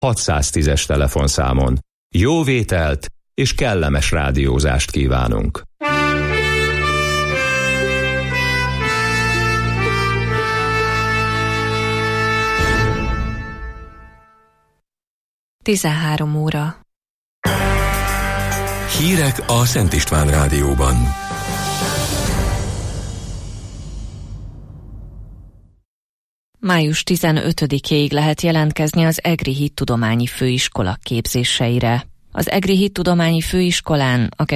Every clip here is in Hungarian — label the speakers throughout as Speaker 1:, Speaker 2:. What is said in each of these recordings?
Speaker 1: 610-es telefonszámon. Jó vételt és kellemes rádiózást kívánunk!
Speaker 2: Tizenhárom óra.
Speaker 3: Hírek a Szent István Rádióban.
Speaker 2: Május 15-éig lehet jelentkezni az Egri Hittudományi Főiskola képzéseire. Az Egri Hittudományi Főiskolán a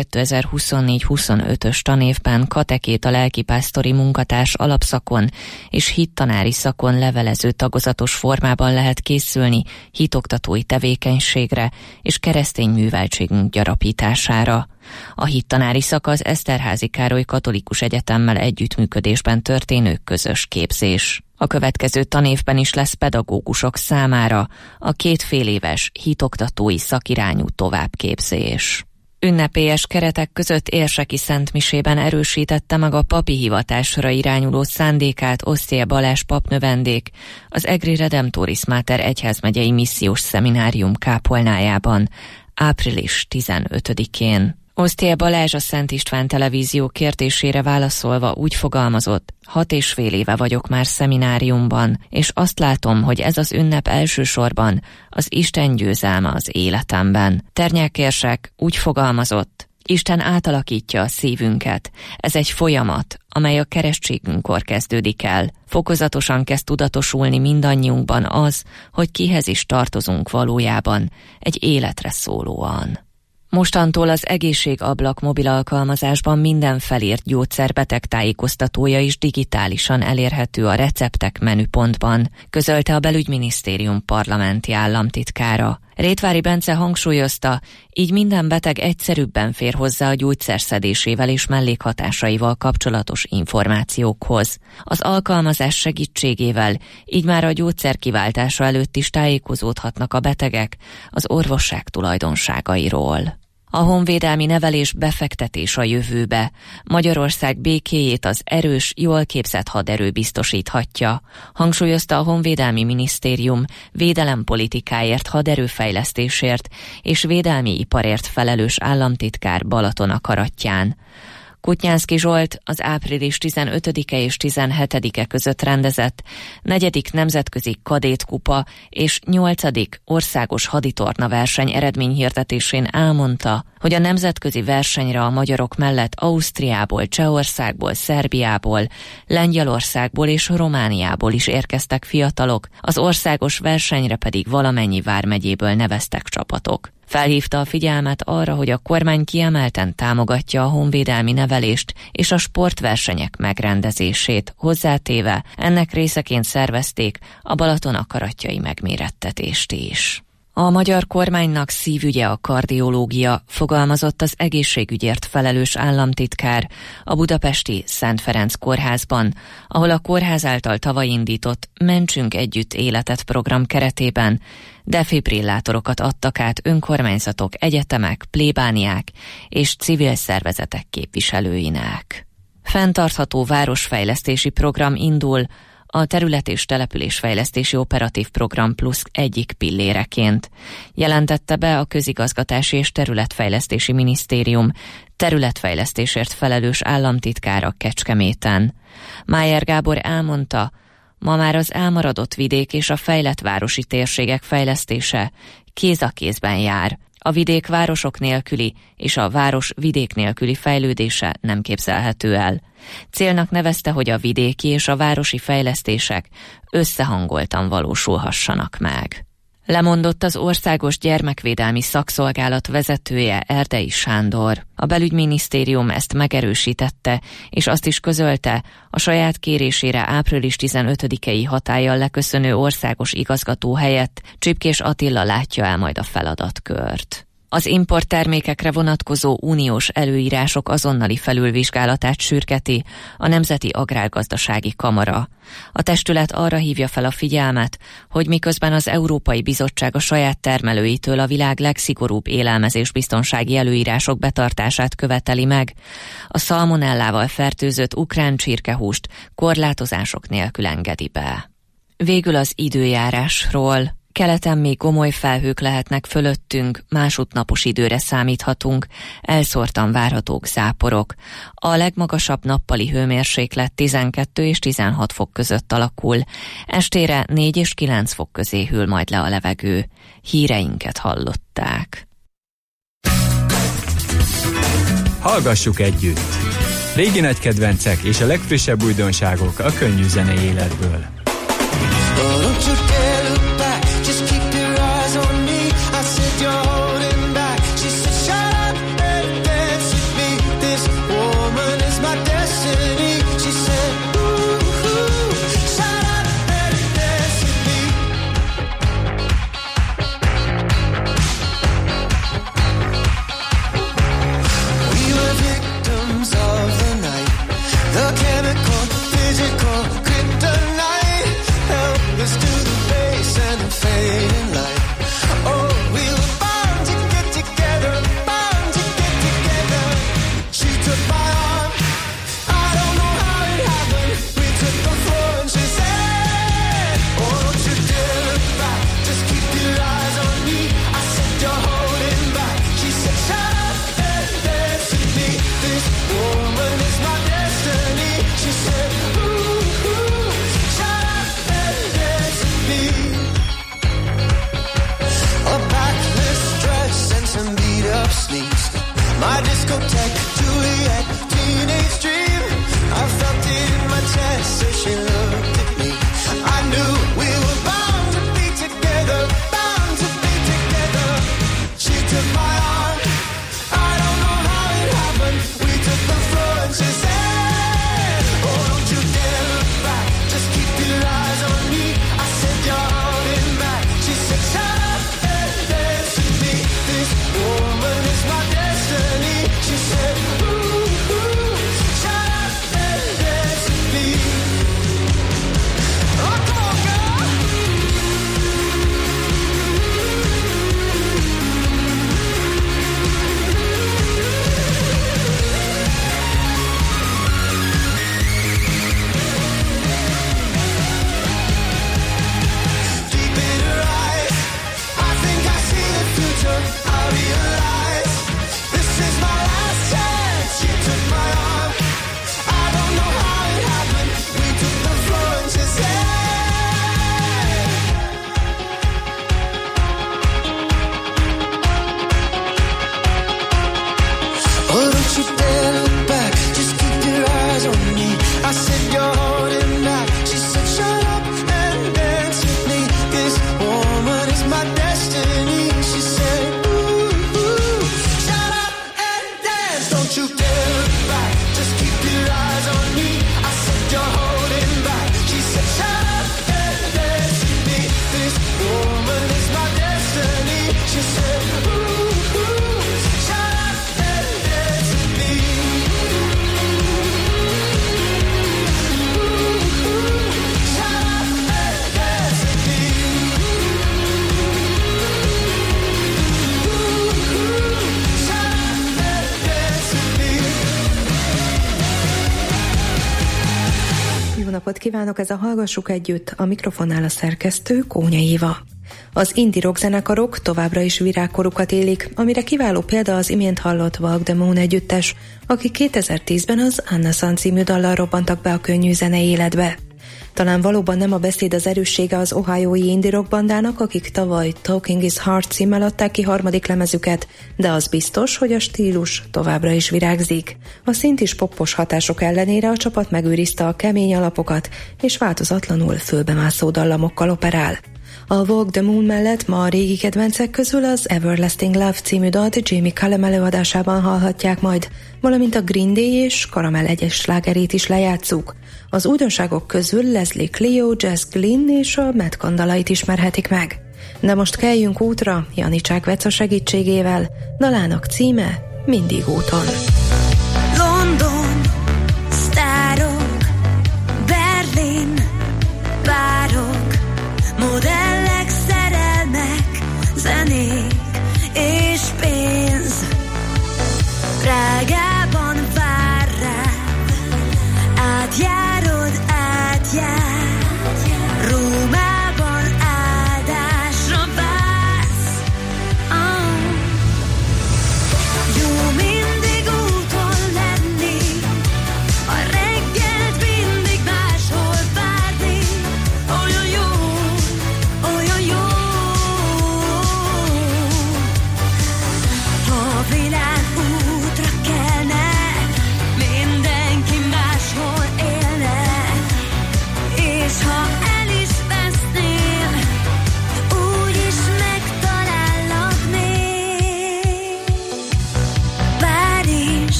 Speaker 2: 2024-25-ös tanévben katekéta lelkipásztori munkatárs alapszakon és hittanári szakon levelező tagozatos formában lehet készülni hitoktatói tevékenységre és keresztény műveltségünk gyarapítására. A hittanári szak az Eszterházy Károly Katolikus Egyetemmel együttműködésben történő közös képzés. A következő tanévben is lesz pedagógusok számára a 2 féléves hitoktatói szakirányú továbbképzés. Ünnepélyes keretek között érseki szentmisében erősítette meg a papi hivatásra irányuló szándékát Osztél Balázs papnövendék az Egri Redemptoris Mater egyházmegyei missziós szeminárium kápolnájában április 15-én. Osztél Balázs a Szent István Televízió kérdésére válaszolva úgy fogalmazott: 6,5 éve vagyok már szemináriumban, és azt látom, hogy ez az ünnep elsősorban az Isten győzelme az életemben. Ternyák érsek úgy fogalmazott: Isten átalakítja a szívünket. Ez egy folyamat, amely a keresztségünkkor kezdődik el. Fokozatosan kezd tudatosulni mindannyiunkban az, hogy kihez is tartozunk valójában, egy életre szólóan. Mostantól az Egészségablak mobil alkalmazásban minden felírt gyógyszer betegtájékoztatója is digitálisan elérhető a receptek menüpontban, közölte a Belügyminisztérium parlamenti államtitkára. Rétvári Bence hangsúlyozta, így minden beteg egyszerűbben fér hozzá a gyógyszer szedésével és mellékhatásaival kapcsolatos információkhoz. Az alkalmazás segítségével így már a gyógyszer kiváltása előtt is tájékozódhatnak a betegek az orvosság tulajdonságairól. A honvédelmi nevelés befektetés a jövőbe. Magyarország békéjét az erős, jól képzett haderő biztosíthatja, hangsúlyozta a Honvédelmi Minisztérium védelempolitikáért, haderőfejlesztésért és védelmi iparért felelős államtitkár Balatonakarattyán. Kutnyánszky Zsolt az április 15-e és 17-e között rendezett 4. nemzetközi kadétkupa és 8. országos haditorna verseny eredményhirdetésén elmondta, hogy a nemzetközi versenyre a magyarok mellett Ausztriából, Csehországból, Szerbiából, Lengyelországból és Romániából is érkeztek fiatalok, az országos versenyre pedig valamennyi vármegyéből neveztek csapatok. Felhívta a figyelmet arra, hogy a kormány kiemelten támogatja a honvédelmi nevelést és a sportversenyek megrendezését, hozzátéve ennek részeként szervezték a Balatonakarattyai megmérettetést is. A magyar kormánynak szívügye a kardiológia, fogalmazott az egészségügyért felelős államtitkár a budapesti Szent Ferenc kórházban, ahol a kórház által tavaly indított Mentsünk együtt életet program keretében defibrillátorokat adtak át önkormányzatok, egyetemek, plébániák és civil szervezetek képviselőinek. Fenntartható városfejlesztési program indul a Terület- és Településfejlesztési Operatív Program Plusz egyik pilléreként, jelentette be a Közigazgatási és Területfejlesztési Minisztérium területfejlesztésért felelős államtitkára Kecskeméten. Májer Gábor elmondta, ma már az elmaradott vidék és a fejlett városi térségek fejlesztése kéz a kézben jár. A vidék városok nélküli és a város vidék nélküli fejlődése nem képzelhető el. Célnak nevezte, hogy a vidéki és a városi fejlesztések összehangoltan valósulhassanak meg. Lemondott az Országos Gyermekvédelmi Szakszolgálat vezetője, Erdei Sándor. A Belügyminisztérium ezt megerősítette, és azt is közölte, a saját kérésére április 15-i hatállyal leköszönő országos igazgató helyett Csipkés Attila látja el majd a feladatkört. Az importtermékekre vonatkozó uniós előírások azonnali felülvizsgálatát sürgeti a Nemzeti Agrárgazdasági Kamara. A testület arra hívja fel a figyelmet, hogy miközben az Európai Bizottság a saját termelőitől a világ legszigorúbb élelmezésbiztonsági előírások betartását követeli meg, a szalmonellával fertőzött ukrán csirkehúst korlátozások nélkül engedi be. Végül az időjárásról. Keleten még gomoly felhők lehetnek fölöttünk, másutt napos időre számíthatunk, elszórtan várhatók záporok. A legmagasabb nappali hőmérséklet 12 és 16 fok között alakul. Estére 4 és 9 fok közé hűl majd le a levegő. Híreinket hallották.
Speaker 4: Hallgassuk együtt! Régi nagy kedvencek és a legfrissebb újdonságok a könnyű zenei életből.
Speaker 5: My discotheque, Juliet, teenage dream. I felt it in my chest, so she looked at me. I knew we were bound to be together, bound to be together. She took my arm, I don't know how it happened. We took the floor and she said, oh, don't you dare look back, just keep your eyes on me. I said, you're holding back. She said, shut up and dance with me. This woman is my destiny. She said, ooh, ooh, shut up and dance with me. Oh, come on, girl. Deep in her eyes, I think I see the future. I realize this is my last chance. She took my arm, I don't know how it happened. We took the floor and she said, oh, don't you dare look back, just keep your eyes on me. I said, you're holding back. She said, shut up and dance with me. This woman is my destiny. She said, ooh, ooh, shut up and dance. Don't you dare look back, just keep your eyes on me. I said, you're holding back. She said, shut up and dance with me. This woman is my destiny. She said, ooh, ooh, shut up and dance with me. Ooh, ooh, shut up and dance with me. Ooh, ooh, shut up and dance with me.
Speaker 6: Jó napot kívánok, ez a Hallgassuk Együtt, a mikrofonnál a szerkesztő Kónya Éva. Az indie rock zenekarok továbbra is virágkorukat élik, amire kiváló példa az imént hallott Walk the Moon együttes, akik 2010-ben az Anna San című dallal robbantak be a könnyű zenei életbe. Talán valóban nem a beszéd az erőssége az ohiói indie rock bandának, akik tavaly Talking is Hard címmel adták ki harmadik lemezüket, de az biztos, hogy a stílus továbbra is virágzik. A szintis poppos hatások ellenére a csapat megőrizte a kemény alapokat, és változatlanul fölbemászó dallamokkal operál. A Walk the Moon mellett ma a régi kedvencek közül az Everlasting Love című dalt Jamie Cullum előadásában hallhatják majd, valamint a Green Day és Caramel egyes slágerét is lejátszuk. Az újdonságok közül Leslie Clio, Jess Glynn és a Matt dalait ismerhetik meg. De most keljünk útra Janicság Veca segítségével, dalának címe Mindig úton.
Speaker 7: London, sztárok, Berlin, párok, modellek, szerelmek, zenék és pénz. Prágában vár rád, átjárod, átjár. Rómában áldás,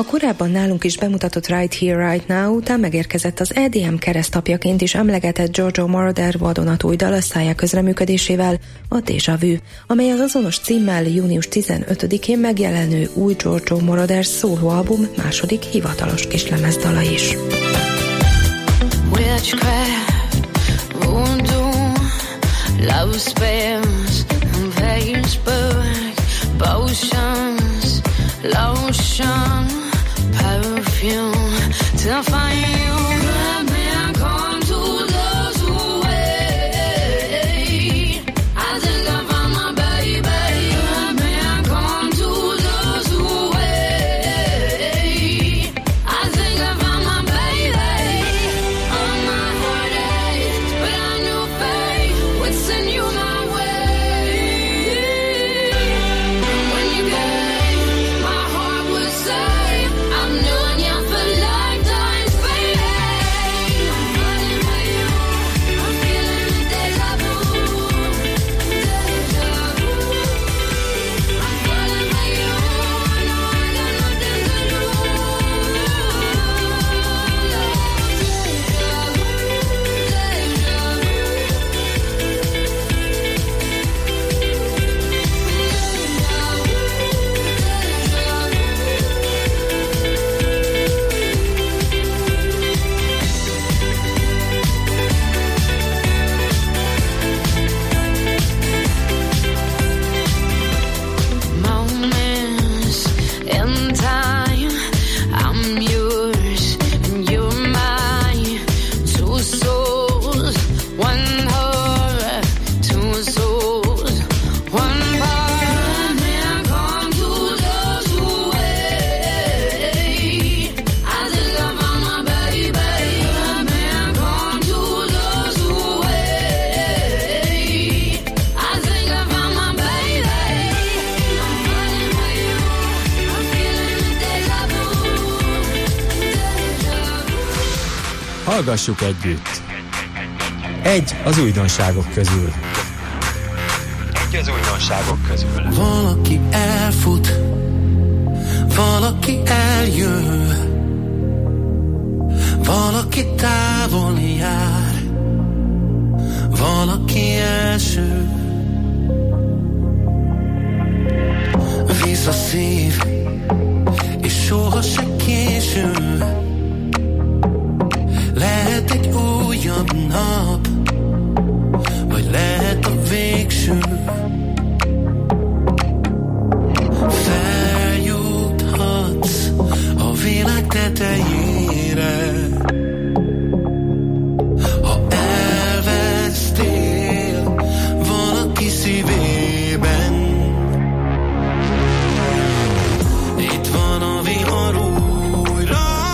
Speaker 6: A korábban nálunk is bemutatott Right Here, Right Now után megérkezett az EDM keresztapjaként is emlegetett Giorgio Moroder vadonatúj dal a Szája közreműködésével, a Déjà Vu, amely az azonos címmel június 15-én megjelenő új Giorgio Moroder szólóalbum második hivatalos kislemezdala is.
Speaker 8: Witchcraft, voodoo, love spells, Facebook, potions, lotion, perfume, to find you. Good man come to those who wait. I think I found my baby. Good man come to those who wait. I think I found my baby. On my heartache, but I knew fate would send you my way. When you gave, my heart was safe. I've known you for lifetimes, baby. I'm falling for you. I'm feeling the déjà vu. Deja vu. I'm falling for you. No, I got nothing to moments in time, I'm yours and you're mine. Two souls, one heart, two souls, one part. Man, come to those who wait. I think I found my baby. Man, come to those who wait. I think I found my baby. I'm falling for you. I'm feeling the déjà vu. Deja vu.
Speaker 4: Hallgassuk együtt! Egy az újdonságok közül.
Speaker 5: Valaki elfut, valaki eljön, valaki távol jár, valaki első. Visz a szív, és soha se késő. Lehet egy újabb nap, vagy lehet a végső. Feljuthatsz a világ tetejére, ha elvesztél valaki szívében. Itt van a vihar újra,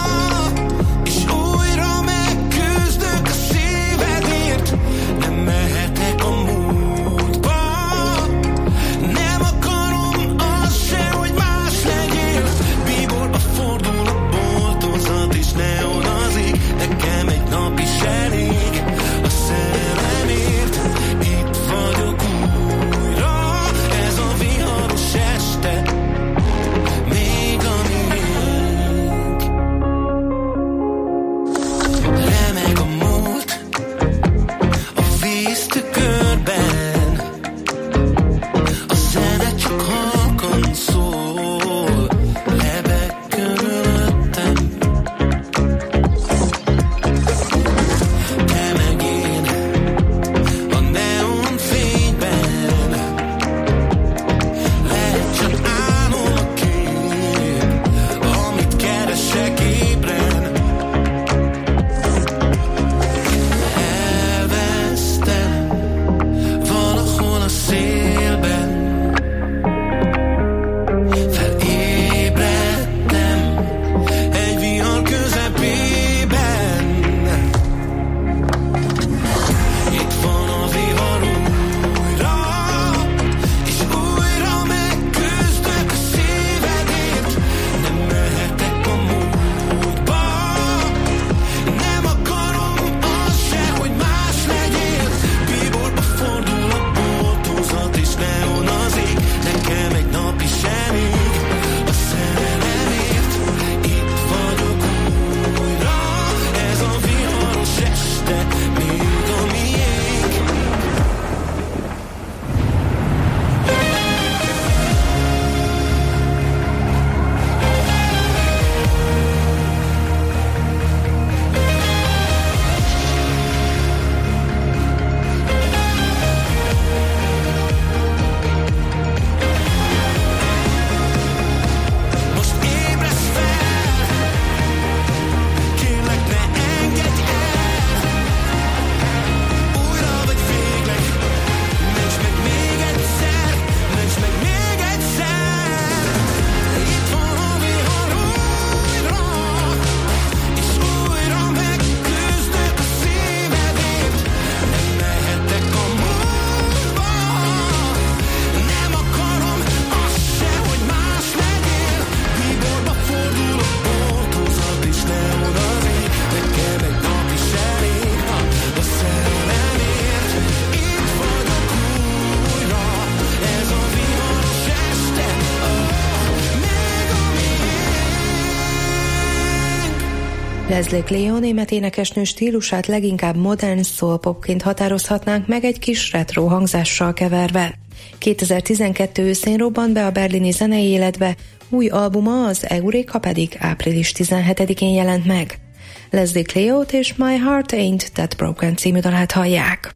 Speaker 6: Leslie Clio német énekesnő stílusát leginkább modern soul-popként határozhatnánk meg egy kis retro hangzással keverve. 2012 őszén robbant be a berlini zenei életbe, új albuma, az Eureka pedig április 17-én jelent meg. Leslie Clio-t és My Heart Ain't That Broken című dalát hallják.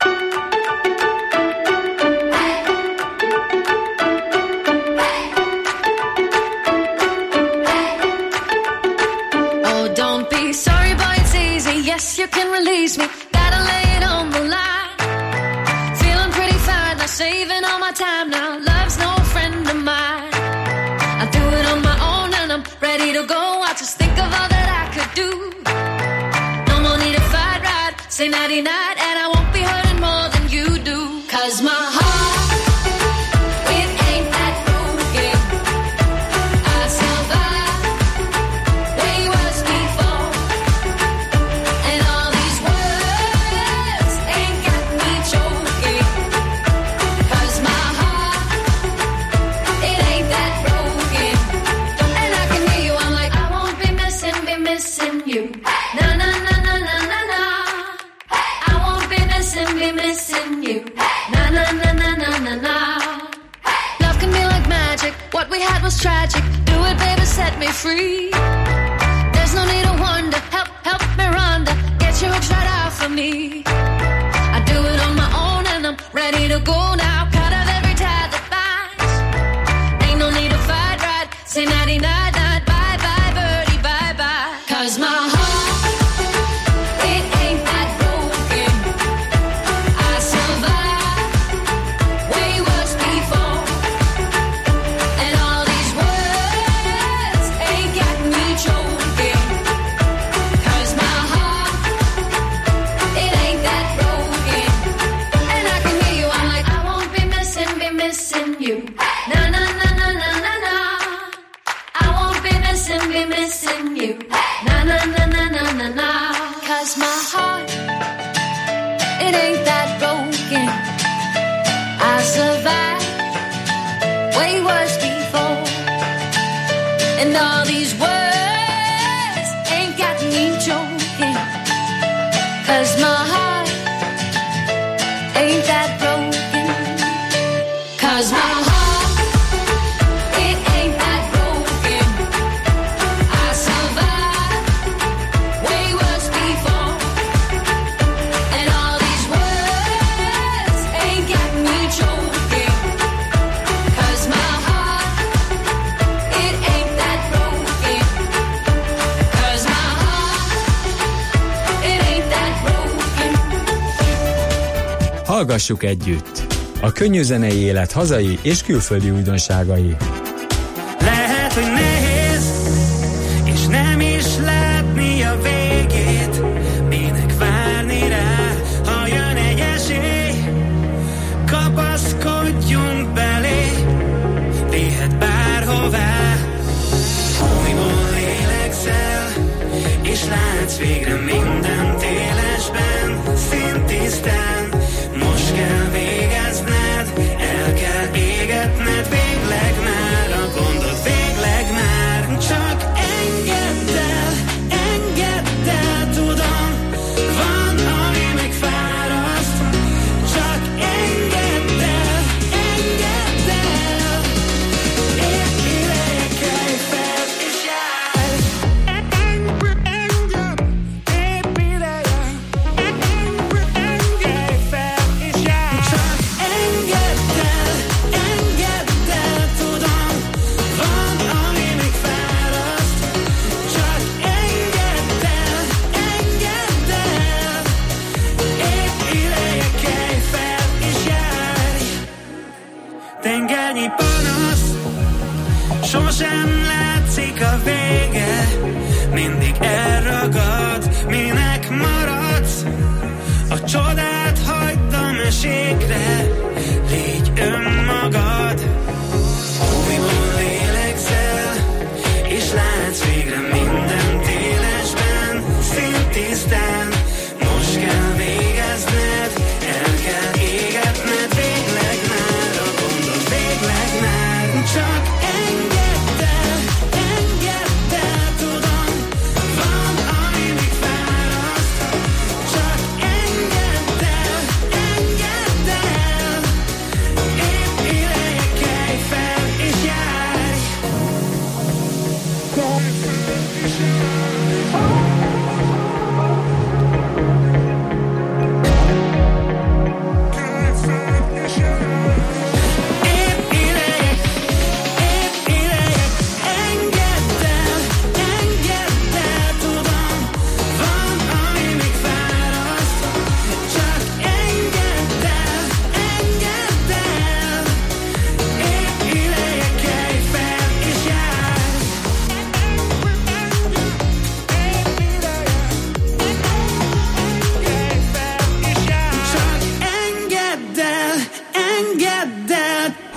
Speaker 7: Yes, you can release me, gotta lay it on the line. Feeling pretty fine, now saving all my time now. Love's no friend of mine. I do it on my own and I'm ready to go. I just think of all that I could do. No more need to fight, ride, say nighty night, and I won't be hurting more than you do. 'Cause my heart, it ain't that broken. I survived way worse before. And all these words ain't got me choking. 'Cause my heart, it ain't that broken. And I can hear you, I'm like, I won't be missing you. Na na na na na na na. I won't be missing you. Na na na na na na na. Love can be like magic. What we had was tragic. Do it, baby, set me free. There's no need to wonder. Help me, Rhonda. Get your hooks right out for me. I do it on my own and I'm ready to go now. Cut out every tie that binds. Ain't no need to fight, right? Say nighty night, night, bye bye, birdie, bye bye. 'Cause my heart, it ain't that broken. I survived way worse before. And all these words ain't got me choking. 'Cause my heart, it ain't that broken. And I can hear you, I'm like, I won't be missing you. Na na na na na na na. I won't be missing you. Na na na na na na na. 'Cause my heart, it ain't that broken. I survived way worse before. And all these words ain't got me joking. 'Cause my heart ain't that broken. 'Cause my heart, it ain't that broken. I survived way worse before. And all these words ain't got me choking. 'Cause my heart, it ain't that broken. 'Cause my heart, it ain't that broken.
Speaker 4: Hallgassuk együtt! A könnyű zenei élet hazai és külföldi újdonságai.
Speaker 9: Lehet, hogy nehéz, és nem is látni a végét. Minek várni rá, ha jön egy esély? Kapaszkodjunk belé, vihet bárhová. Újból lélegzel, és látsz végre mindent élesben, szintisztán. Most kell végezned, el kell égetned végleg már a gondot, végleg már.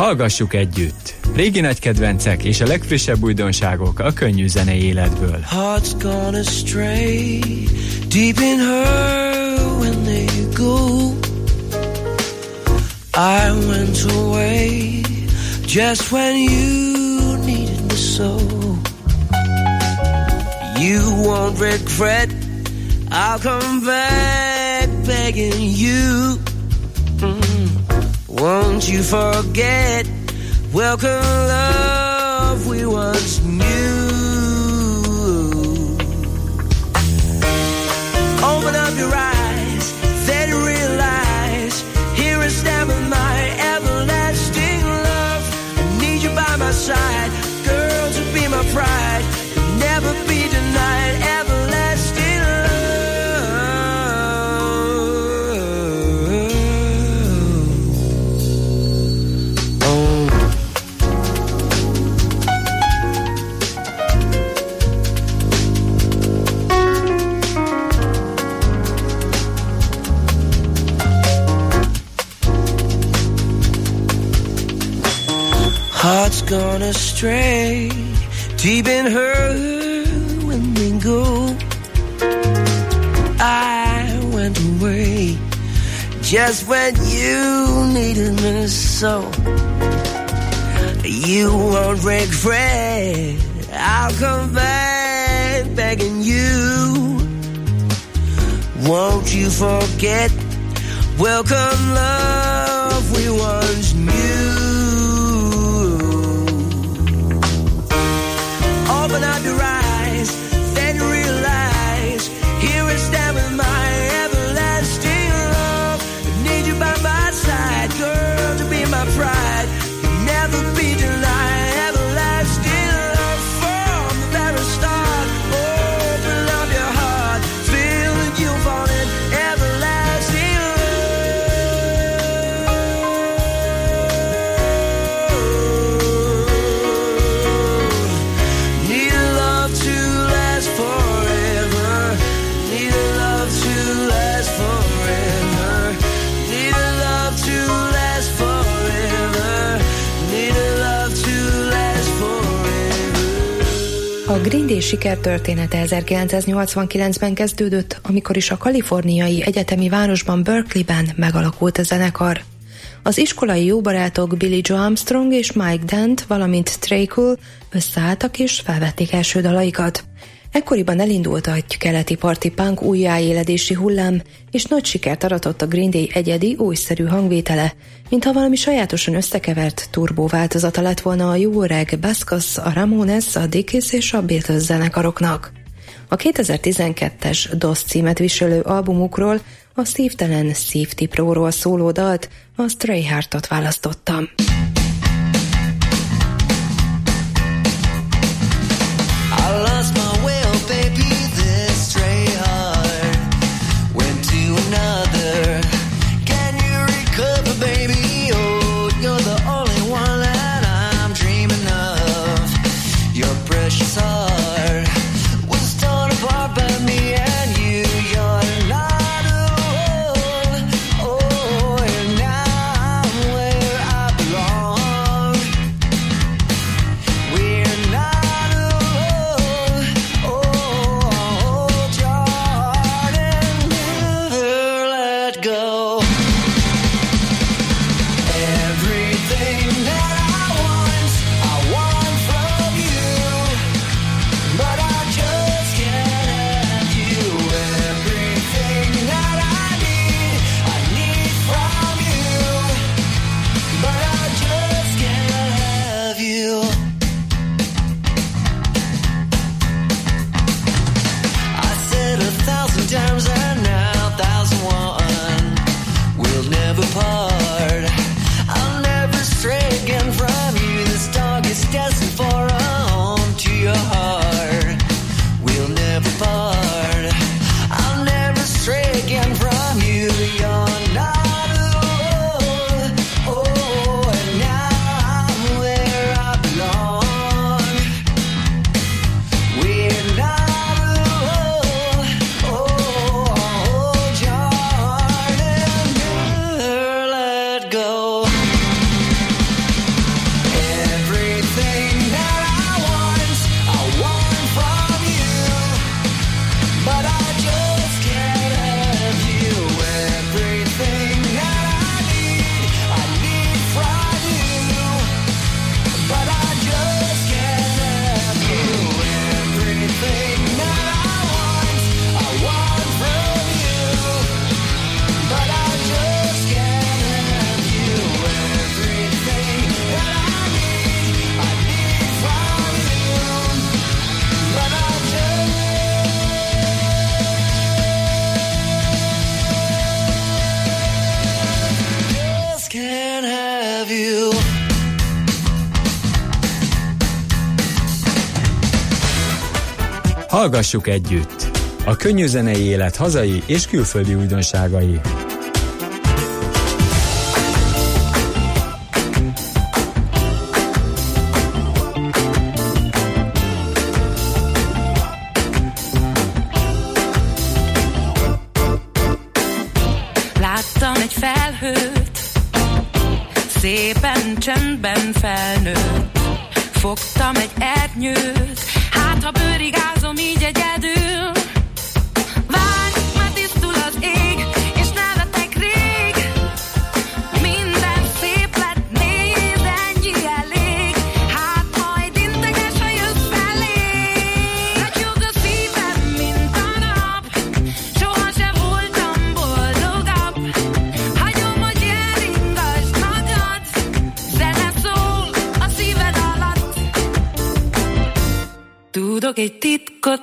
Speaker 4: Hallgassuk együtt! Régi nagy kedvencek és a legfrissebb újdonságok a könnyű zenei életből.
Speaker 5: Hearts gone astray, deep in her when they go. I went away just when you needed me so. You won't regret, I'll come back begging you. Won't you forget, welcome love we once knew. Open up your eyes, then realize, here is never my everlasting love. I need you by my side, girl, to be my pride, never be denied everlasting love. Heart's gone astray, deep in her when we go. I went away just when you needed me so. You won't regret, I'll come back begging you. Won't you forget, welcome love we once knew. Open up your eyes, then realize, here is standing my everlasting love. I need you by my side, girl, to be my pride, never be denied everlasting love from the very start. Open up your heart, feel that you wanted everlasting love. Need a love to last forever. Need a love to last forever. Need a love to last forever. Need a love to last forever.
Speaker 6: A Green Day sikertörténete 1989-ben kezdődött, amikor is a kaliforniai egyetemi városban Berkeleyben megalakult a zenekar. Az iskolai jóbarátok Billy Joe Armstrong és Mike Dent, valamint Trey Cool összeálltak és felvették első dalaikat. Ekkoriban elindult a keleti parti punk újjáéledési hullám, és nagy sikert aratott a Green Day egyedi, újszerű hangvétele, mintha valami sajátosan összekevert turbó változata lett volna a jó öreg Buzzcocks, a Ramones, a Dickies és a Beatles zenekaroknak. A 2012-es DOS címet viselő albumukról, a szívtelen szívtipró-ról szóló dalt, a Stray Heartot választottam.
Speaker 5: I lost my will, baby, this stray heart went to another. Can you recover, baby? Oh, you're the only one that I'm dreaming of. Your precious heart was torn apart by me and you. You're not alone. Oh, and now I'm where I belong.
Speaker 4: Hallgassuk együtt! A könnyű zenei élet hazai és külföldi újdonságai.
Speaker 10: Láttam egy felhőt, szépen csendben felnőtt. Fogtam egy ernyőt, hát ha bőrigázom így egyedül. Várj, már tisztul az ég, és nevetek rég. Minden szép lett, nézd, ennyi elég. Hát majd integes, ha jössz felé. Ragyog a szívem, mint a nap, soha se voltam boldogabb. Hagyom, hogy elringasd magad, zene szól a szíved alatt. Tudok egy titkot,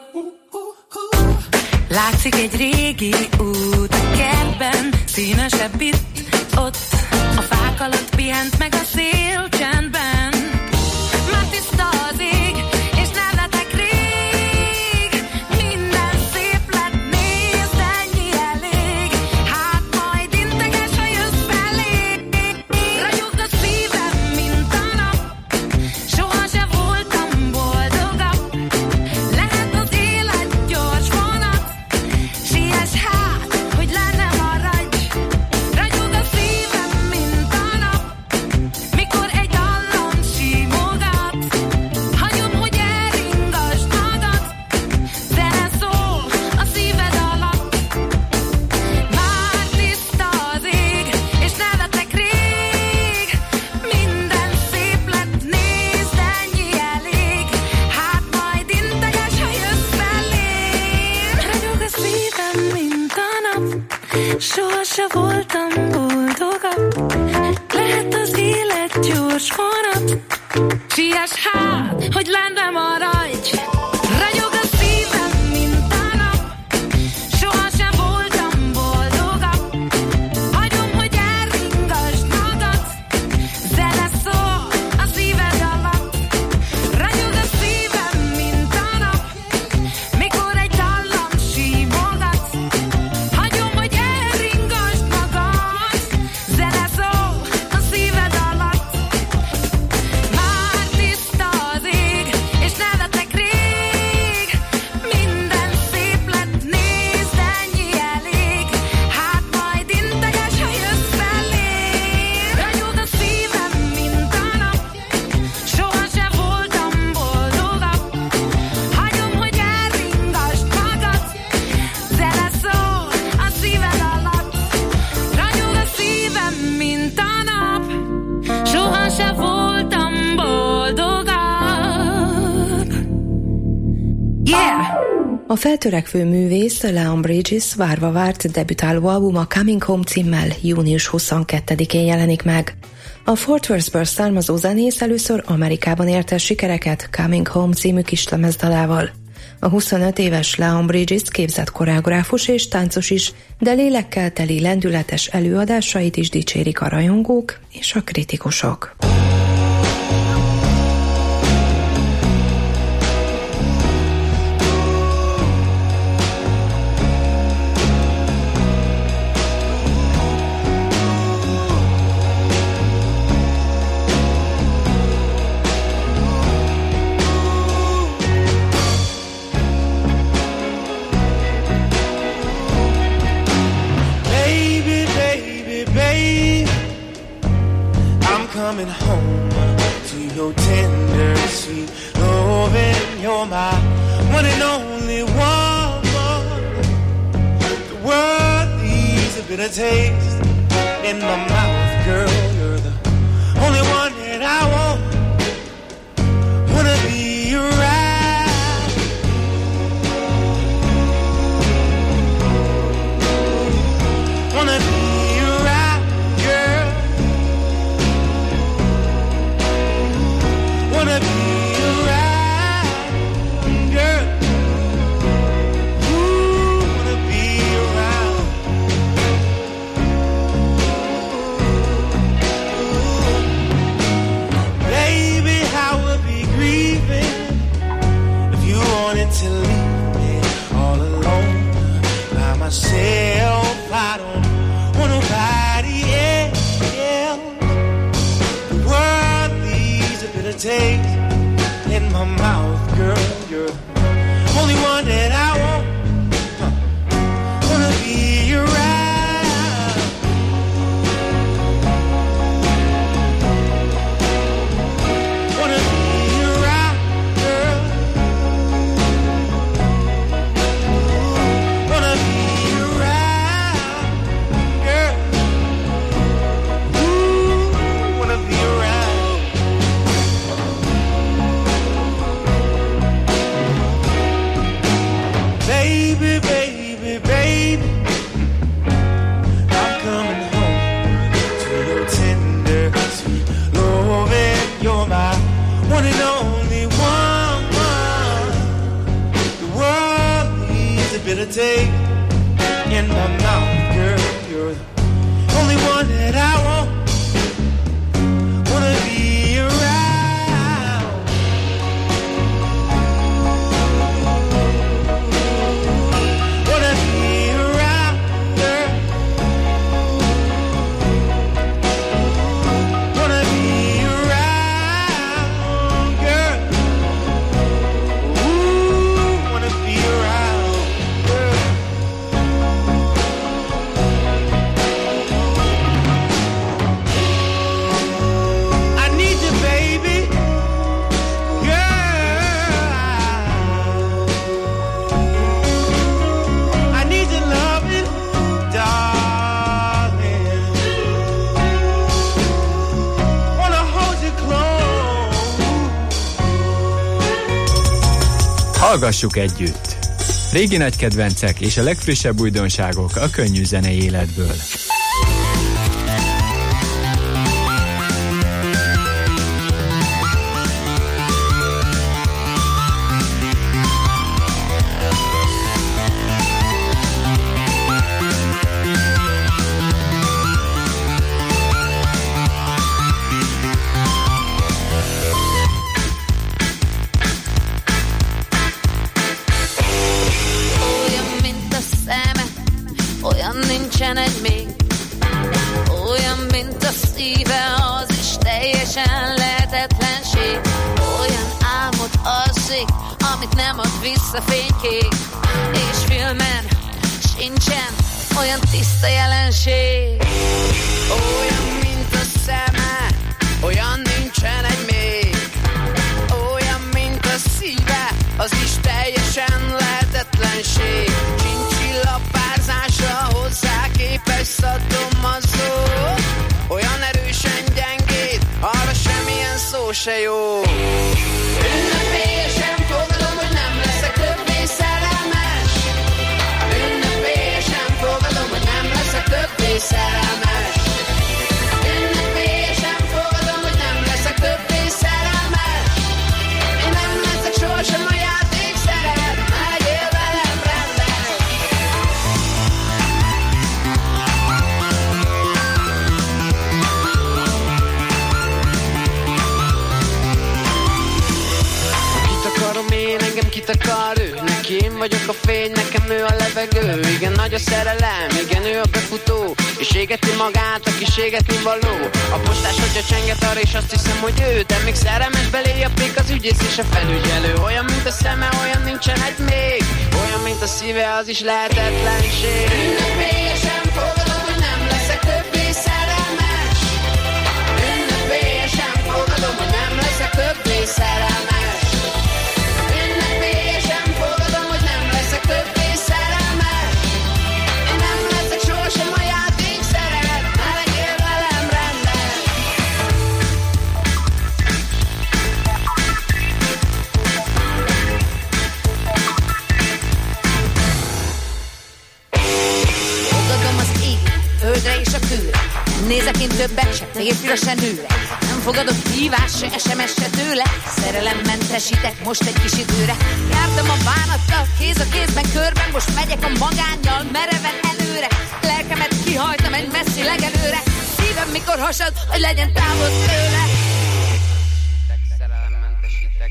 Speaker 10: látszik egy régi út a kertben, színesebb itt-ott. A fák alatt pihent meg a szél csendben. Már tiszta az ég, és nevetek rég. Minden szép lett, nézd, ennyi elég. Hát majd integes, ha jössz felé. Ragyog a szívem, mint a nap, soha se voltam boldogabb. Lehet az élet gyors vonat, siess hát, hogy le ne maradj. Ragyog a szívem, mint a nap, mikor egy dallam simogat. Hagyom, hogy elringasd magad, zene szól a szíved alatt. Már tiszta az ég, és nevetek rég. Minden szép lett, nézd, ennyi elég. Hát majd integes, ha jössz felém. Ragyog a szívem, mint a nap, soha se voltam boldogabb. Lehet az élet gyors vonat, siess hát, hogy lenne maradj. Ragyog a szívem, mint a nap, soha se voltam boldogabb. Hagyom, hogy elringasd magad, zene szól a szíved alatt. Ragyog a szívem, mint a nap, mikor egy dallam simogat. Hagyom, hogy elringasd magad, zene szól a szíved alatt. Már tiszta az ég, és nevetek rég. Minden szép lett, nézd, ennyi elég. Hát majd integes, ha jössz felé. Ragyog a szívem, mint a nap, soha se voltam boldogabb. Hagyom, hogy elringasd magad, zene szól a szíved alatt. Ragyog a szívem, mint a nap, soha se voltam boldogabb. Yeah!
Speaker 6: A feltörekvő művész Leon Bridges várva várt debütáló albuma Coming Home címmel június 22-én jelenik meg. A Fort Worthből származó zenész először Amerikában ért el sikereket Coming Home című kislemezdalával. A 25 éves Leon Bridges képzett koreográfus és táncos is, de lélekkel teli lendületes előadásait is dicsérik a rajongók és a kritikusok.
Speaker 5: Baby, baby, baby, I'm coming home to your tender, sweet loving. You're my one and only woman. The world needs a bitter taste in my mouth, girl. You're the only one that I want. Wanna be your ride. Wanna be your ride, girl. Wanna be your ride, girl. Ooh, wanna be your ride.
Speaker 4: Hallgassuk együtt! Régi nagy kedvencek és a legfrissebb újdonságok a könnyű zenei életből.
Speaker 11: Nincsen egy még, olyan, mint a szíve, az is teljesen lehetetlenség. Olyan álmot alszik, amit nem ad vissza fénykép, és filmen sincsen olyan tiszta jelenség. Olyan, mint a szeme, olyan nincsen egy még, olyan, mint a szíve, az is teljesen lehetetlenség. Csincsilla párzásra hozzá képes szadomazó, olyan erősen gyengéd, arra semmilyen szó se jó. Ünnepélyesen fogadom, hogy nem leszek többé szerelmes. Ünnepélyesen fogadom, hogy nem leszek többé szerelmes. Ünnepélyesen fogadom, hogy nem leszek többé szerelmes. Én nem leszek sohasem a játékszeret, legyél velem rendes. Kit akarom én, engem kit akar ő? Neki én vagyok a fény, nekem ő a levegő. Igen, nagy a szerelem, igen, ő a befutó, és égeti magát, aki ségeti való. A postás, hogyha csenget arra, és azt hiszem, hogy ő, de még szerelmes belé a pék, az ügyész és a felügyelő. Olyan, mint a szeme, olyan nincsen egy még, olyan, mint a szíve, az is lehetetlenség. Ünnepélyesen fogadom, hogy nem leszek többé szerelmes. Ünnepélyesen fogadom, hogy nem leszek többé szerelmes. Ünnepélyesen fogadom, hogy nem leszek többé szerelmes. Én nem leszek sohasem a játékszeret, ne legyél velem rendes. Fogadom az ég, földre és a kőre. Nézek én többet se, férfira se nőre. Nem fogadok hívás se, SMS se tőle. Szerelemmentesítek most egy kis időre. Jártam a bánattal, kéz a kézben körben, most megyek a magánnyal, mereven előre. Lelkemet kihajtam egy messzi legelőre. Szívem mikor hasad, hogy legyen távol tőle. Szerelemmentesítek.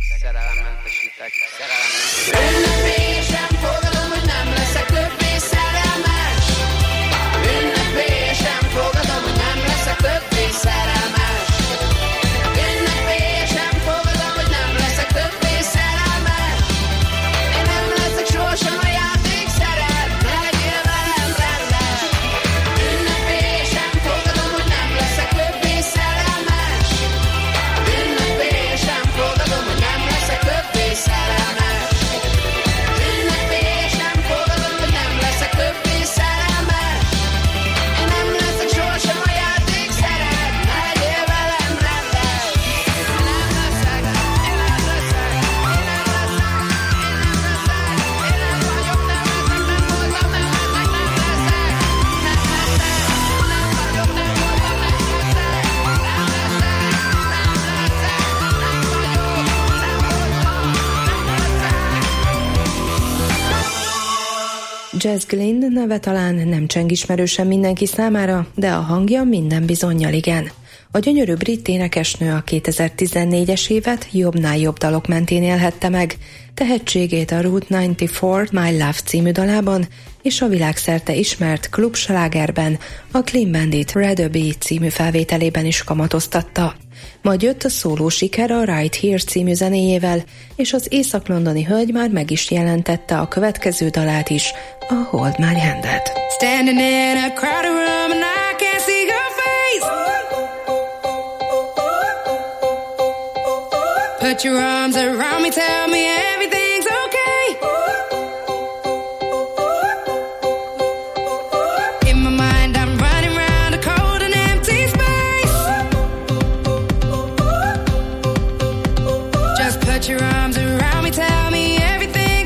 Speaker 11: Ünnepélyesen fogadom, hogy nem leszek többé szerelmes. Ünnepélyesen fogadom, hogy nem leszek többé szerelmes. Ünnepélyesen fogadom, hogy nem leszek többé szerelmes. Én nem leszek sohasem a játékszeret, ne legyél velem rendes. Ünnepélyesen fogadom, hogy nem leszek többé szerelmes. Ünnepélyesen fogadom, hogy nem leszek többé szerelmes. Ünnepélyesen fogadom, hogy nem leszek többé szerelmes. Én nem leszek sohasem a játékszeret, ne legyél velem rendes. Én nem leszek, én nem leszek, én nem leszek, én nem vagyok, nem leszek, nem voltam, nem leszek, nem vagyok, nem voltam, nem
Speaker 6: Jess Glynn neve talán nem cseng ismerősen mindenki számára, de a hangja minden bizonnyal igen. A gyönyörű brit énekesnő a 2014-es évet jobbnál jobb dalok mentén élhette meg, tehetségét a Route 94 My Love című dalában és a világszerte ismert klubslágerben, a Clean Bandit Rather Be című felvételében is kamatoztatta. Majd jött a szóló siker a Right Here című zenéjével, és az észak-londoni hölgy már meg is jelentette a következő dalát is, a Hold My Hand-et.
Speaker 10: Standing in a crowded room and I can't see your face. Put your arms around me, tell me everything's okay. In my mind I'm running round a cold and empty space. Just put your arms around me, tell me everything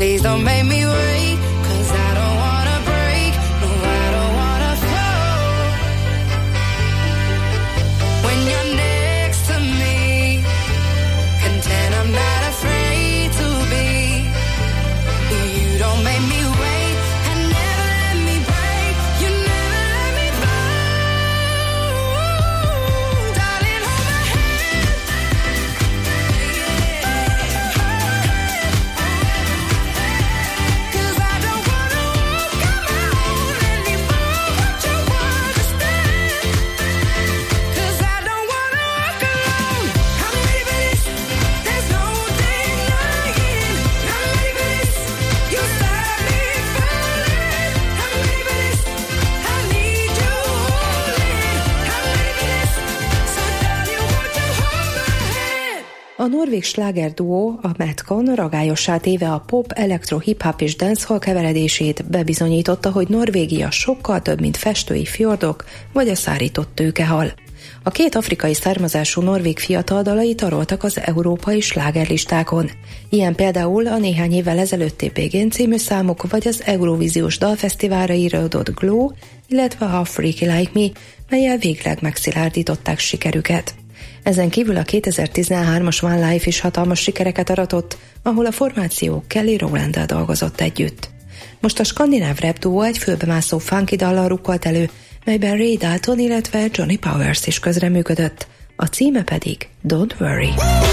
Speaker 10: Please don't make me wait, 'cause I don't wanna break. No, I don't wanna fall. When you're next to me, content I'm not afraid to be. You don't make me wait, and never let me break. You never let me fall. Darling, hold my hand. Cause I don't wanna walk alone anymore, but you understand. Cause I don't wanna walk alone. I'm ready for this, there's no denying. I'm ready for this, you start me falling. I'm ready for this, I need you holding. I'm ready for this, so darling, won't you hold my hand.
Speaker 6: A norvég slágerduó, a Madcon ragályossá téve a pop, elektro, hip-hop és dancehall keveredését bebizonyította, hogy Norvégia sokkal több, mint festői fjordok vagy a szárított tőkehal. A két afrikai származású norvég fiatal dalai taroltak az európai slágerlistákon. Ilyen például a néhány évvel ezelőtti Begin című számok, vagy az Eurovíziós Dalfesztiválra íródott Glow, illetve a Freaky Like Me, mellyel végleg megszilárdították sikerüket. Ezen kívül a 2013-as One Life is hatalmas sikereket aratott, ahol a formáció Kelly Rowland-del dolgozott együtt. Most a skandináv rap duó egy fülbemászó funky dallal rukkolt elő, melyben Ray Dalton, illetve Johnny Powers is közreműködött. A címe pedig Don't Worry.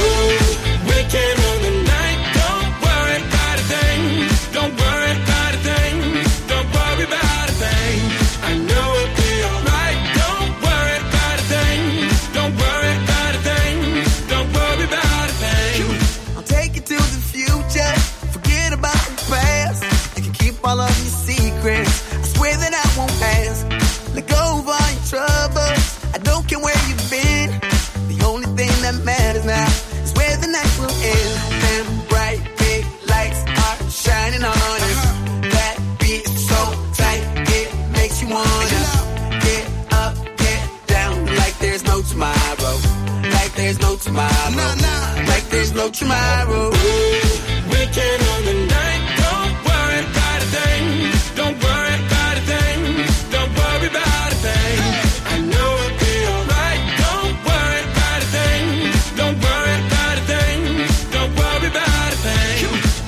Speaker 5: I'll take you to the future. Forget about the past. You can keep all of your secrets. I swear that I won't ask. Let go of all your troubles. I don't care where you've been. The only thing that matters now is where the night will end. Them bright big lights are shining on us. That beat is so tight, it makes you wanna get up, get down, like there's no tomorrow. Like there's no tomorrow. Like there's no tomorrow.
Speaker 9: Weekend on the night, don't worry about a thing. Don't worry about a thing. Don't worry about a thing. I know it'll be alright. Don't worry about a thing. Don't worry about a thing. Don't worry about a thing.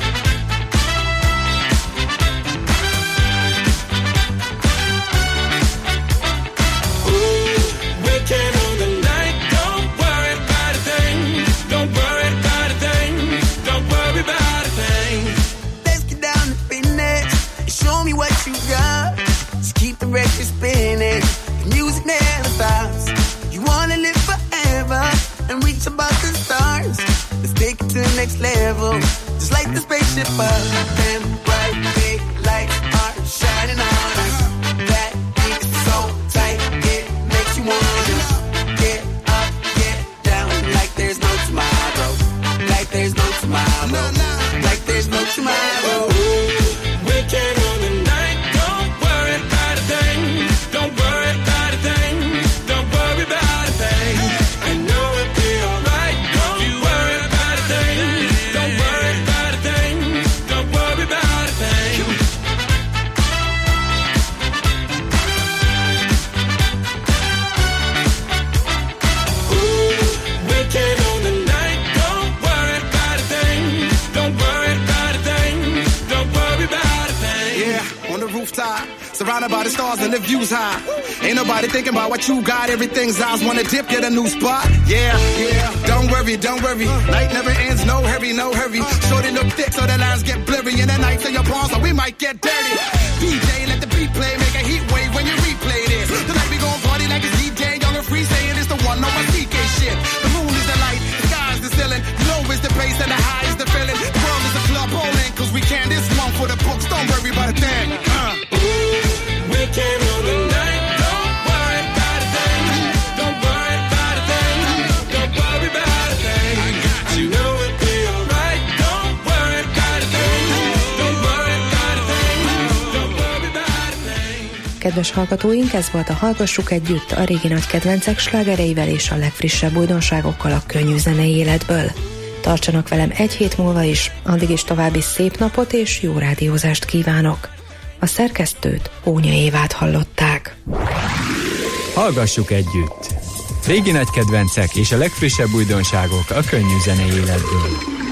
Speaker 9: Weekend on the night, don't worry about a thing. Don't worry about a thing. Don't worry about a thing.
Speaker 5: Let's get down to business and show me what you got. Just keep the record spinning. The music never stops. You wanna live forever and reach above the stars. Let's take it to the next level. Just like the spaceship up. Them bright big lights are shining on us. That beat is so tight, it makes you wanna get up, get down, like there's no tomorrow. Like there's no tomorrow. Like there's no tomorrow.
Speaker 9: Weekend on the night, don't worry about a thing. Don't worry about a thing. Don't worry about a thing. I know it'll be alright. Don't worry about a thing. Don't worry about a thing. Don't worry about a thing. Weekend on the night, don't worry about a thing. Don't worry about a thing. Don't worry about a thing.
Speaker 5: Yeah, on the rooftop, surrounded by the stars and the views high. Ain't nobody thinking about what you got. Everything's eyes wanna dip, get a new spot. Yeah, yeah. Don't worry, don't worry. Night never ends, no hurry, no hurry. Shorty look thick, so the lines get blurry. And the nights in your palms, so we might get dirty. DJ, let the beat play, make a heat wave when you replay this. Tonight we gon' party like it's DJ, young and free, saying it's the one, no one CK shit. The moon is the light, the sky is the ceiling. You know it's the bass and the high is the feeling. The world is a club bowling, cause we can. This one for the books, don't worry about a thing.
Speaker 9: Weekend on the night, don't worry about a thing. Don't worry about a thing. Don't worry about a thing. I know it'll be alright. Don't worry about a thing. Don't worry about a thing. Don't worry about a thing.
Speaker 6: Kedves hallgatóink, ez volt a Hallgassuk Együtt, a régi nagy kedvencek slágereivel és a legfrissebb újdonságokkal a könnyű zenei életből. Tartsanak velem egy hét múlva is, addig is további szép napot és jó rádiózást kívánok. A szerkesztőt, Ónya Évát hallották.
Speaker 4: Hallgassuk együtt! Régi nagy kedvencek és a legfrissebb újdonságok a könnyű zenei életből.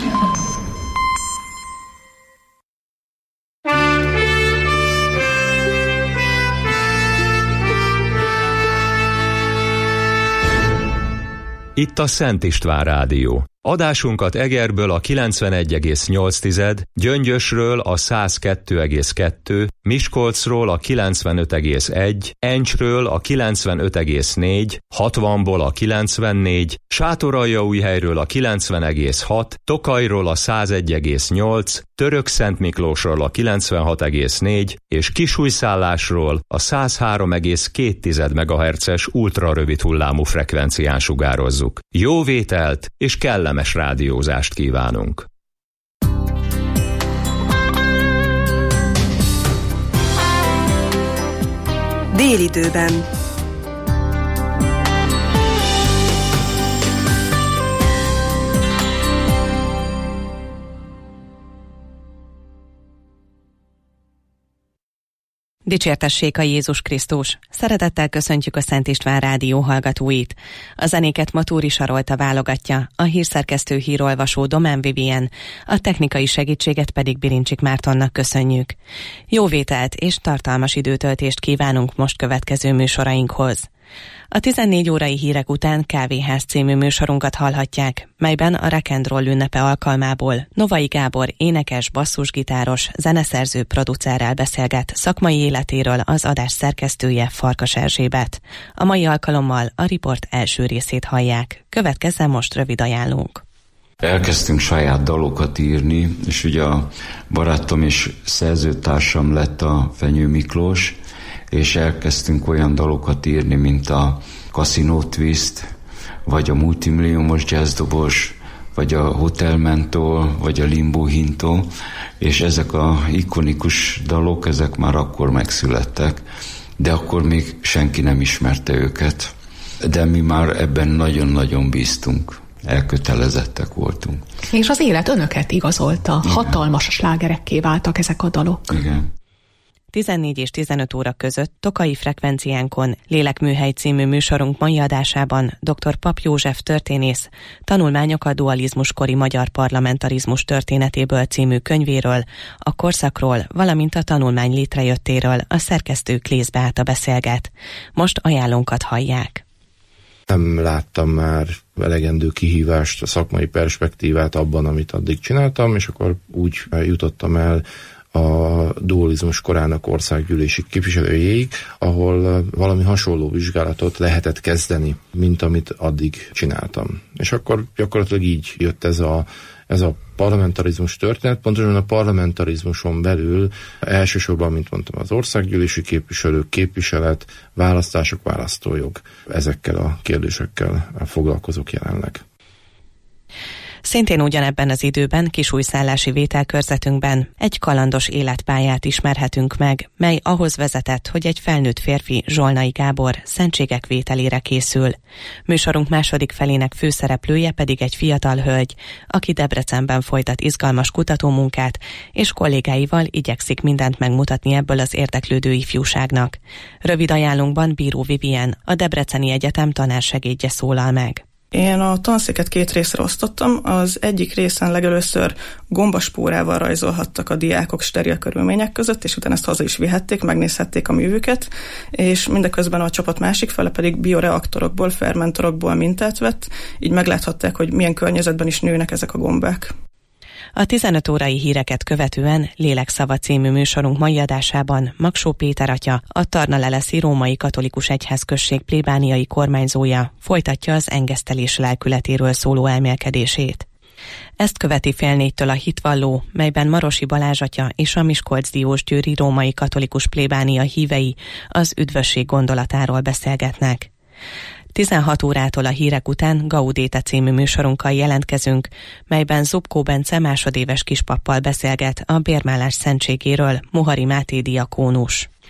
Speaker 1: Itt a Szent István Rádió. Adásunkat Egerből a 91,8, Gyöngyösről a 102,2, Miskolcról a 95,1, Encsről a 95,4, 60-ból a 94, Sátoraljaújhelyről a 90,6, Tokajról a 101,8, Törökszentmiklósról a 96,4 és Kisújszállásról a 103,2 MHz-es ultrarövid hullámú frekvencián sugározzuk. Jó vételt és kellemes rádiózást kívánunk!
Speaker 12: Délidőben.
Speaker 13: Dicsértessék a Jézus Krisztus! Szeretettel köszöntjük a Szent István Rádió hallgatóit. A zenéket Matúri Sarolta válogatja, a hírszerkesztő hírolvasó Domán Vivien, a technikai segítséget pedig Birincsik Mártonnak köszönjük. Jó vételt és tartalmas időtöltést kívánunk most következő műsorainkhoz. A 14 órai hírek után Kávéház című műsorunkat hallhatják, melyben a Rock and Roll ünnepe alkalmából Novai Gábor énekes, basszusgitáros, zeneszerző producerrel beszélget szakmai életéről az adás szerkesztője, Farkas Erzsébet. A mai alkalommal a riport első részét hallják. Következzen most rövid ajánlónk.
Speaker 14: Elkezdtünk saját dalokat írni, és ugye a barátom és szerzőtársam lett a Fenyő Miklós, és elkezdtünk olyan dalokat írni, mint a Casino Twist, vagy a Multimilliómos jazzdobos, vagy a Hotel Mentol, vagy a Limbo Hintó, és ezek a ikonikus dalok, ezek már akkor megszülettek, de akkor még senki nem ismerte őket. De mi már ebben nagyon-nagyon bíztunk, elkötelezettek voltunk.
Speaker 15: És az élet önöket igazolta, igen. Hatalmas slágerekké váltak ezek a dalok.
Speaker 14: Igen.
Speaker 13: 14 és 15 óra között Tokai frekvenciánkon Lélekműhely című műsorunk mai adásában dr. Pap József történész Tanulmányok a dualizmuskori magyar parlamentarizmus történetéből című könyvéről, a korszakról, valamint a tanulmány létrejöttéről a szerkesztő Klész Beáta beszélget. Most ajánlónkat hallják.
Speaker 16: Nem láttam már elegendő kihívást, a szakmai perspektívát abban, amit addig csináltam, és akkor úgy jutottam el a dualizmus korának országgyűlési képviselőjéig, ahol valami hasonló vizsgálatot lehetett kezdeni, mint amit addig csináltam. És akkor gyakorlatilag így jött ez a parlamentarizmus történet, pontosan a parlamentarizmuson belül elsősorban, mint mondtam, az országgyűlési képviselők, képviselet, választások, választójog. Ezekkel a kérdésekkel foglalkozok jelenleg.
Speaker 13: Szintén ugyanebben az időben kisújszállási vételkörzetünkben egy kalandos életpályát ismerhetünk meg, mely ahhoz vezetett, hogy egy felnőtt férfi, Zsolnai Gábor szentségek vételére készül. Műsorunk második felének főszereplője pedig egy fiatal hölgy, aki Debrecenben folytat izgalmas kutatómunkát, és kollégáival igyekszik mindent megmutatni ebből az érdeklődő ifjúságnak. Rövid ajánlónkban Bíró Vivien, a Debreceni Egyetem tanársegédje szólal meg.
Speaker 17: Én a tanszéket két részre osztottam. Az egyik részen legelőször gombaspórával rajzolhattak a diákok steril körülmények között, és utána ezt haza is vihették, megnézhették a művüket, és mindeközben a csapat másik fele pedig bioreaktorokból, fermentorokból mintát vett, így megláthatták, hogy milyen környezetben is nőnek ezek a gombák.
Speaker 13: A 15 órai híreket követően Lélekszava című műsorunk mai adásában Magsó Péter atya, a Tarnaleleszi római katolikus egyházközség plébániai kormányzója folytatja az engesztelés lelkületéről szóló elmélkedését. Ezt követi 3:30 a Hitvalló, melyben Marosi Balázs atya és a Miskolcdiósgyőri római katolikus plébánia hívei az üdvösség gondolatáról beszélgetnek. 16 órától a hírek után Gaudéta című műsorunkkal jelentkezünk, melyben Zubkó Bence másodéves kispappal beszélget a bérmálás szentségéről, Mohari Máté diakónus.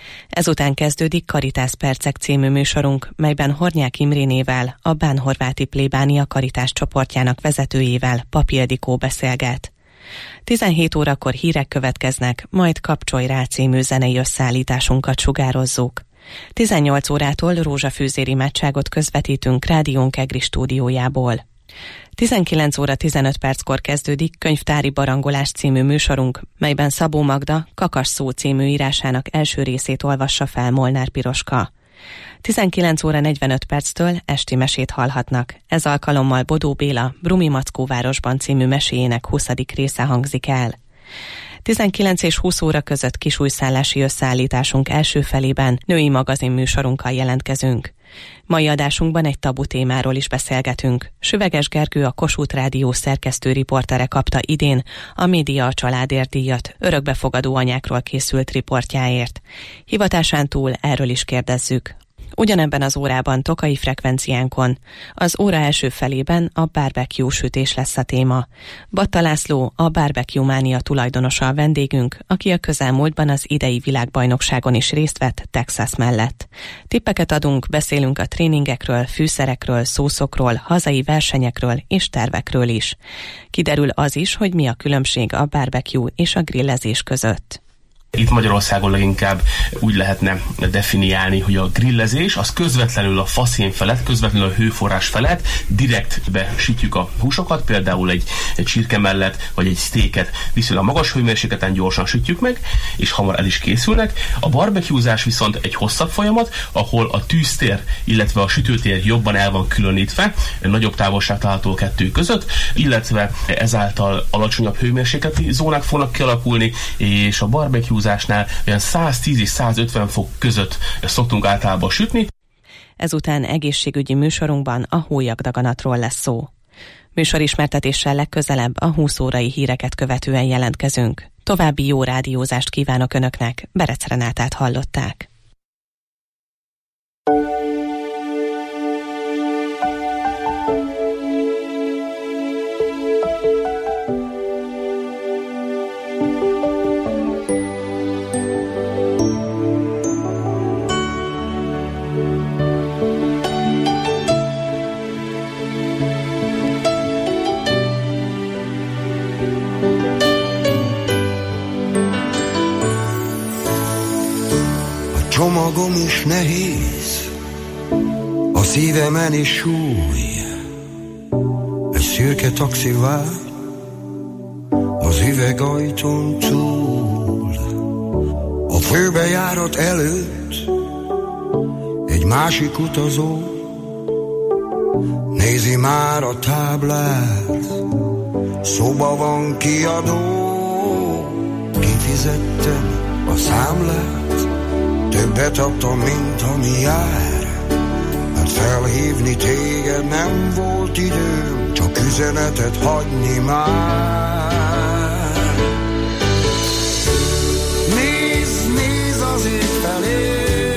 Speaker 13: Ezután kezdődik Karitász Percek című műsorunk, melyben Hornyák Imrénével, a Bán-Horváti Plébánia Karitás csoportjának vezetőjével, Pap Ildikó beszélget. 17 órakor hírek következnek, majd Kapcsolj rá című zenei összeállításunkat sugározzuk. 18 órától rózsafűzéri imádságot közvetítünk rádiónk EGRI stúdiójából. 19 óra 15 perckor kezdődik Könyvtári barangolás című műsorunk, melyben Szabó Magda Kakas szó című írásának első részét olvassa fel Molnár Piroska. 19 óra 45 perctől esti mesét hallhatnak. Ez alkalommal Bodó Béla Brumi Mackóvárosban című meséjének 20. része hangzik el. 19 és 20 óra között kisújszállási összeállításunk első felében női magazin műsorunkkal jelentkezünk. Mai adásunkban egy tabu témáról is beszélgetünk. Süveges Gergő, a Kossuth Rádió szerkesztő riportere kapta idén a Média a családért díjat örökbefogadó anyákról készült riportjáért. Hivatásán túl erről is kérdezzük. Ugyanebben az órában Tokai frekvenciánkon. Az óra első felében a barbecue sütés lesz a téma. Batta László, a Barbecue Mánia tulajdonosa a vendégünk, aki a közelmúltban az idei világbajnokságon is részt vett Texas mellett. Tippeket adunk, beszélünk a tréningekről, fűszerekről, szószokról, hazai versenyekről és tervekről is. Kiderül az is, hogy mi a különbség a barbecue és a grillezés között.
Speaker 18: Itt Magyarországon leginkább úgy lehetne definiálni, hogy a grillezés az közvetlenül a faszén felett, közvetlenül a hőforrás felett direkt besütjük a húsokat, például egy csirke mellett, vagy egy sztéket viszonylag magas hőmérsékleten gyorsan sütjük meg, és hamar el is készülnek. A barbecuezás viszont egy hosszabb folyamat, ahol a tűztér, illetve a sütőtér jobban el van különítve, nagyobb távolság található a kettő között, illetve ezáltal alacsonyabb hőmérsékleti zónák fognak kialakulni, és a barbecue olyan 110 és 150 fok között szoktunk általában sütni.
Speaker 13: Ezután egészségügyi műsorunkban a hólyagdaganatról lesz szó. Műsorismertetéssel legközelebb a 20 órai híreket követően jelentkezünk. További jó rádiózást kívánok Önöknek, Berec Renátát hallották.
Speaker 19: Csomagom is nehéz, a szívemen is súly. Egy szürke taxi vár az üvegajtón túl. A főbejárat előtt egy másik utazó nézi már a táblát. Szoba van, kiadó, kifizettem a számlát. Többet adtam, mint ami jár, mert felhívni téged nem volt időm, csak üzenetet hagyni már. Nézd az ég felé,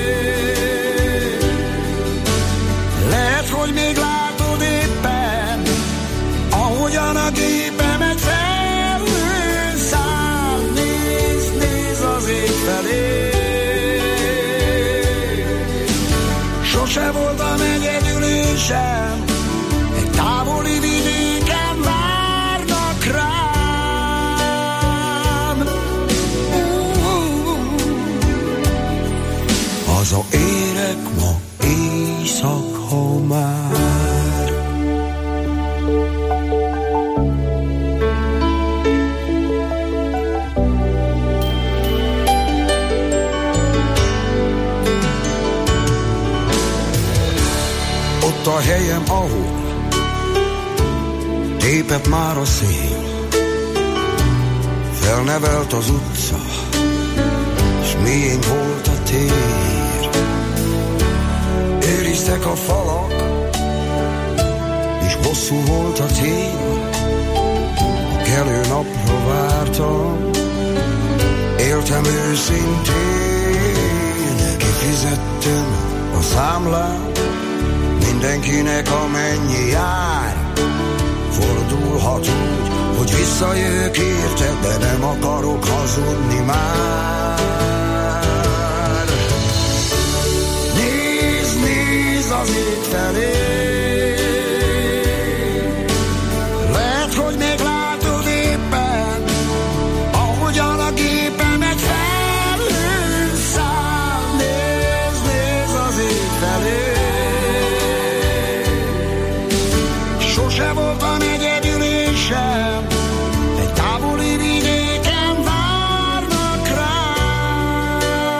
Speaker 19: lehet, hogy még látod éppen, ahogyan a gépem egy felhőn száll. Nézd az ég felé, sose voltam egyedül én sem, egy távoli vidéken várnak rám. Hazaérek ma éjszaka már. A helyem, ahol tépett már a szél, felnevelt az utca, s miénk volt a tér. Őriztek a falak, és hosszú volt a tél. A kelő napra vártam, éltem őszintén, kifizettem a számlát, mindenkinek amennyi jár. Fordulhat úgy, hogy visszajövök érted, de nem akarok hazudni már.
Speaker 5: az ég felé. Lehet, hogy még látod éppen, ahogyan a gépen egy felhőn száll. Nézd, nézd az ég felé. Sose voltam egyedül,